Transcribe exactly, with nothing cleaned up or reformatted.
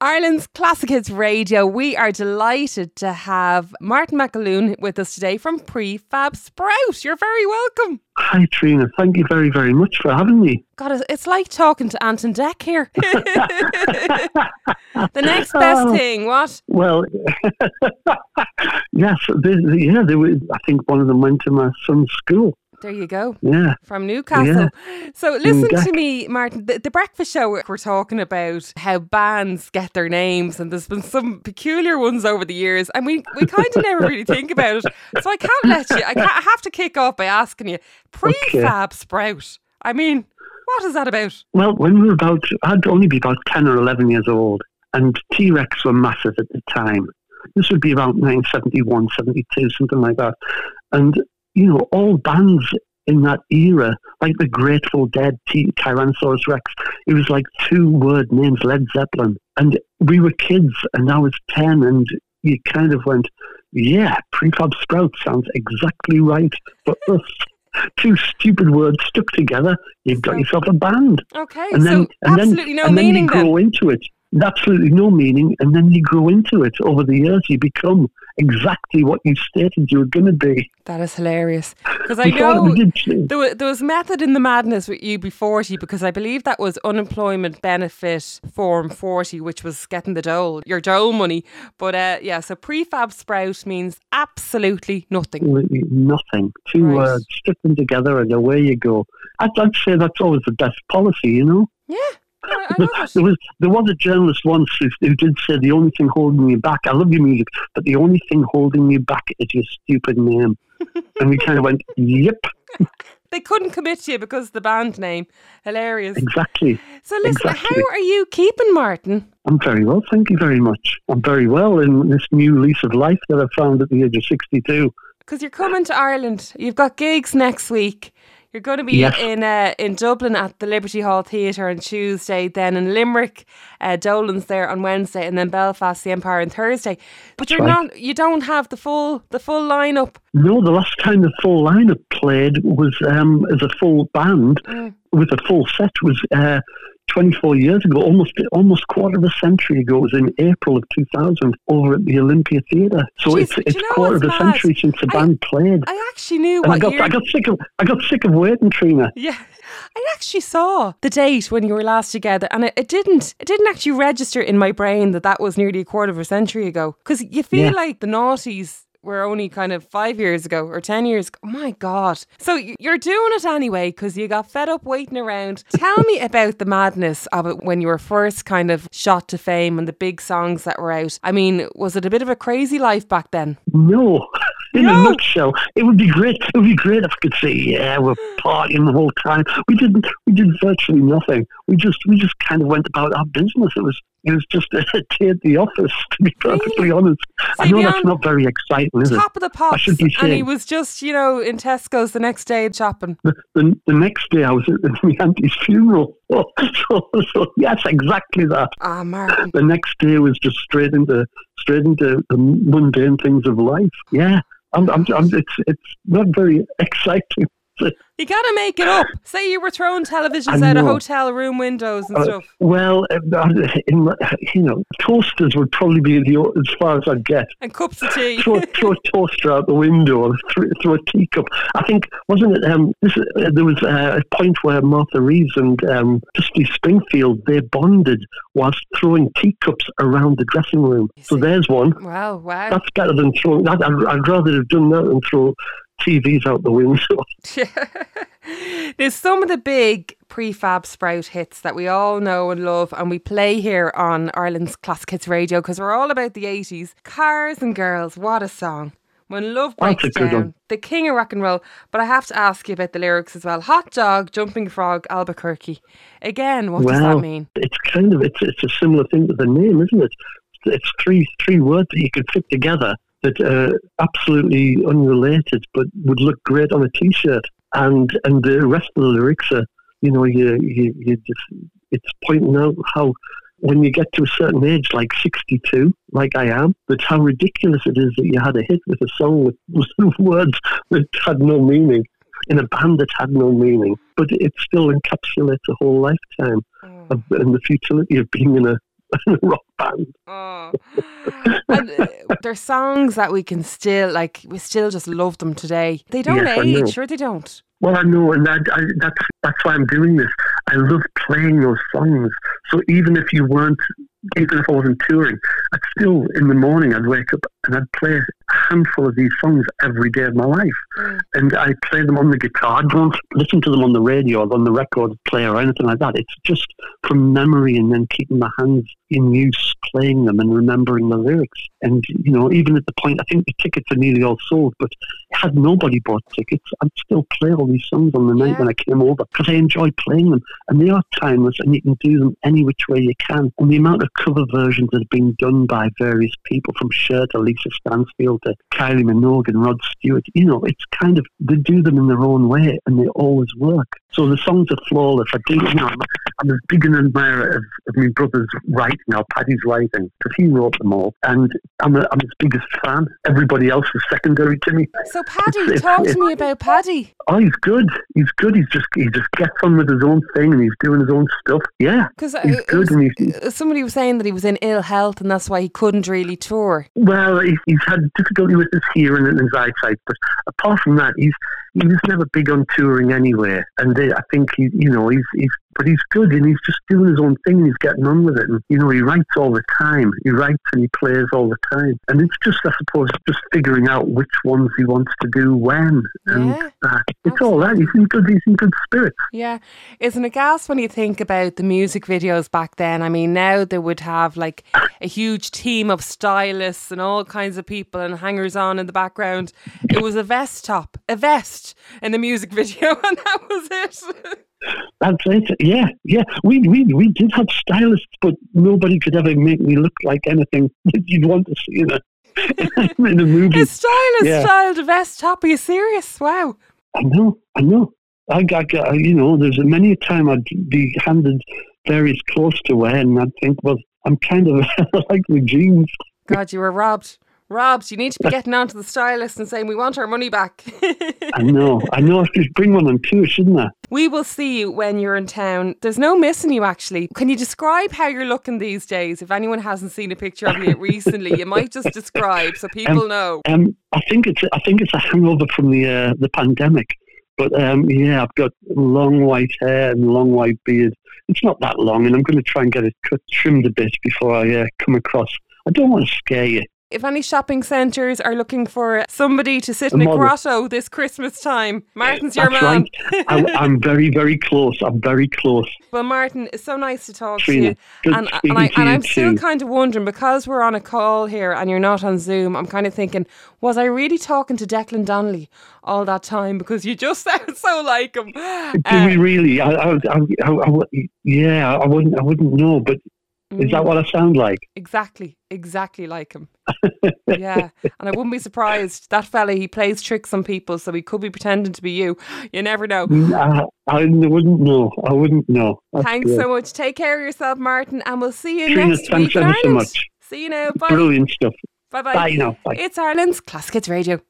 Ireland's Classic Hits Radio. We are delighted to have Martin McAloon with us today from Prefab Sprout. You're very welcome. Hi, Trina. Thank you very, very much for having me. God, it's like talking to Anton Deck here. The next best oh, thing, what? Well, yes, they, yeah, they were, I think one of them went to my son's school. There you go. Yeah. From Newcastle. Yeah. So listen to me, Martin. The, the breakfast show, we're talking about how bands get their names, and there's been some peculiar ones over the years, and we, we kind of never really think about it. So I can't let you, I, can't, I have to kick off by asking you, Prefab okay. Sprout. I mean, what is that about? Well, when we were about, I'd only be about ten or eleven years old, and T-Rex were massive at the time. This would be about nineteen seventy-one, seventy-two, something like that. And you know, all bands in that era, like the Grateful Dead, T- Tyrannosaurus Rex, it was like two word names, Led Zeppelin. And we were kids, and I was ten, and you kind of went, yeah, Prefab Sprout sounds exactly right for us. Two stupid words stuck together, you've got yourself a band. Okay, and then, so and absolutely then, no and meaning then you grow then. into it. Absolutely no meaning, and then you grow into it. Over the years, you become exactly what you stated you were going to be. That is hilarious. Because I know there was, there was method in the madness with U B forty, because I believe that was unemployment benefit form forty, which was getting the dole, your dole money. But uh, yeah, so Prefab Sprout means absolutely nothing. Nothing. Two right. words, stick them together and away you go. I'd, I'd say that's always the best policy, you know? Yeah. I, I love it. There was there was a journalist once who, who did say the only thing holding you back, I love your music, but the only thing holding you back is your stupid name. And we kind of went, yep. They couldn't commit to you because of the band name. Hilarious. Exactly. So listen, exactly. How are you keeping, Martin? I'm very well, thank you very much. I'm very well in this new lease of life that I found at the age of sixty-two. Because you're coming to Ireland. You've got gigs next week. You're going to be yes. in uh, in Dublin at the Liberty Hall Theatre on Tuesday, then in Limerick, uh, Dolan's there on Wednesday, and then Belfast, the Empire on Thursday. But That's you're right. not. You don't have the full the full lineup. No, the last time the full lineup played was um, as a full band mm. with a full set was uh, twenty-four years ago, almost almost quarter of a century ago. It was in April of two thousand over at the Olympia Theatre. So Jeez, it's it's you know quarter of a mad? century since the band I, played. I actually knew and what I got year... I got sick of I got sick of waiting, Trina. Yeah. I actually saw the date when you were last together, and it, it didn't it didn't actually register in my brain that that was nearly a quarter of a century ago. Because you feel yeah. like the noughties were only kind of five years ago or ten years ago. Oh my God. So you're doing it anyway because you got fed up waiting around. Tell me about the madness of it when you were first kind of shot to fame and the big songs that were out. I mean, was it a bit of a crazy life back then? No. In no. a nutshell, it would be great. It would be great if I could say, "Yeah, we're partying the whole time." We didn't. We did virtually nothing. We just, we just kind of went about our business. It was, it was just a day at the office, to be perfectly really? honest. So I know that's not very exciting, is top it? Top of the pops, I should be saying. And he was just, you know, in Tesco's the next day shopping. The, the, the next day, I was at my auntie's funeral. So, so, so yes, exactly that. Ah, oh, Martin. The next day was just straight into, straight into the mundane things of life. Yeah. I'm, I'm, I'm, it's it's not very exciting. You got to make it up. Say you were throwing televisions out of hotel room windows and uh, stuff. Well, uh, in, you know, toasters would probably be the, as far as I'd get. And cups of tea. throw, throw a toaster out the window and throw, throw a teacup. I think, wasn't it, um, this, uh, there was uh, a point where Martha Reeves and um, Dusty Springfield, they bonded whilst throwing teacups around the dressing room. So there's one. Wow, wow. That's better than throwing, that, I'd, I'd rather have done that than throw T Vs out the window. There's some of the big Prefab Sprout hits that we all know and love, and we play here on Ireland's Classic Hits Radio because we're all about the eighties. Cars and Girls, what a song. When Love Breaks Down, the king of rock and roll. But I have to ask you about the lyrics as well. Hot Dog, Jumping Frog, Albuquerque. Again, what well, does that mean? It's kind of, it's, it's a similar thing to the name, isn't it? It's three three words that you could fit together that are absolutely unrelated but would look great on a T-shirt. And and the rest of the lyrics are, you know, you, you, you just, it's pointing out how when you get to a certain age, like sixty-two, like I am, that's how ridiculous it is that you had a hit with a song with, with words that had no meaning, in a band that had no meaning. But it still encapsulates a whole lifetime mm. of, and the futility of being in a in a rock band. Oh. And uh, there's songs that we can still, like, we still just love them today. They don't Yes, I age, know. sure they don't. Well, I know, and I, I, that's that's why I'm doing this. I love playing those songs. So even if you weren't, even if I wasn't touring, I'd still, in the morning, I'd wake up and I'd play a handful of these songs every day of my life. Mm. And I play them on the guitar. I don't listen to them on the radio or on the record player or anything like that. It's just from memory and then keeping my hands in use, playing them and remembering the lyrics. And, you know, even at the point, I think the tickets are nearly all sold, but had nobody bought tickets, I'd still play all these songs on the night yeah. when I came over because I enjoy playing them. And they are timeless and you can do them any which way you can. And the amount of cover versions that have been done by various people, from Cher to Lisa Stansfield to Kylie Minogue and Rod Stewart, you know, it's kind of, they do them in their own way and they always work. So the songs are flawless. I do, you know, I'm, I'm as big an admirer of, of my brother's writing, or Paddy's writing, because he wrote them all. And I'm, a, I'm his biggest fan. Everybody else is secondary to me. So Paddy, it's, talk it's, to me about Paddy. Oh, he's good. He's good. He's just he just gets on with his own thing and he's doing his own stuff. Yeah, because he's good. Was, and he's, somebody was saying that he was in ill health and that's why he couldn't really tour. Well, he, he's had difficulty with his hearing and his eyesight, but apart from that, he's he was never big on touring anyway. And they, I think he, you know, he's he's but he's good and he's just doing his own thing and he's getting on with it. And you know, he writes all the time. He writes and he plays all the time. And it's just, I suppose, just figuring out which ones he wants to do when. And yeah, uh, it's all that. He's in good. He's in good spirits. Yeah, isn't it gas when you think about the music videos back then? I mean, now they would have like a huge team of stylists and all kinds of people and hangers on in the background. It was a vest top, a vest in the music video, and that was it. That's it. Yeah, yeah. We we we did have stylists, but nobody could ever make me look like anything that you'd want to see in a in a movie. A stylist yeah. styled a vest top. Are you serious? Wow. I know. I know. I got, you know, there's a many a time I'd be handed various clothes to wear, and I'd think, well, I'm kind of like the jeans. God, you were robbed. Robbed. You need to be getting on to the stylist and saying, we want our money back. I know. I know. I should bring one on tour, shouldn't I? We will see you when you're in town. There's no missing you, actually. Can you describe how you're looking these days? If anyone hasn't seen a picture of you recently, you might just describe so people um, know. Um, I think it's I think it's a hangover from the uh, the pandemic. But um, yeah, I've got long white hair and long white beard. It's not that long, and I'm going to try and get it cut, trimmed a bit before I uh, come across. I don't want to scare you. If any shopping centres are looking for somebody to sit in a grotto this Christmas time, Martin's your That's man. Right. I'm, I'm very, very close. I'm very close. Well, Martin, it's so nice to talk Trina, to you. good And, speaking and, I, to and you I'm still too. kind of wondering, because we're on a call here and you're not on Zoom, I'm kind of thinking, was I really talking to Declan Donnelly all that time? Because you just sound so like him. Did uh, we really? I, I, I, I, I, yeah, I wouldn't, I wouldn't know, but is that what I sound like? Exactly, exactly like him. Yeah, and I wouldn't be surprised. That fella, he plays tricks on people, so he could be pretending to be you. You never know. I, I wouldn't know. I wouldn't know. That's Thanks good. so much. Take care of yourself, Martin, and we'll see you Trina, next thanks week in ever so Ireland. much. See you now. Bye. Brilliant stuff. Bye bye. Bye now. Bye. It's Ireland's Classic Hits Radio.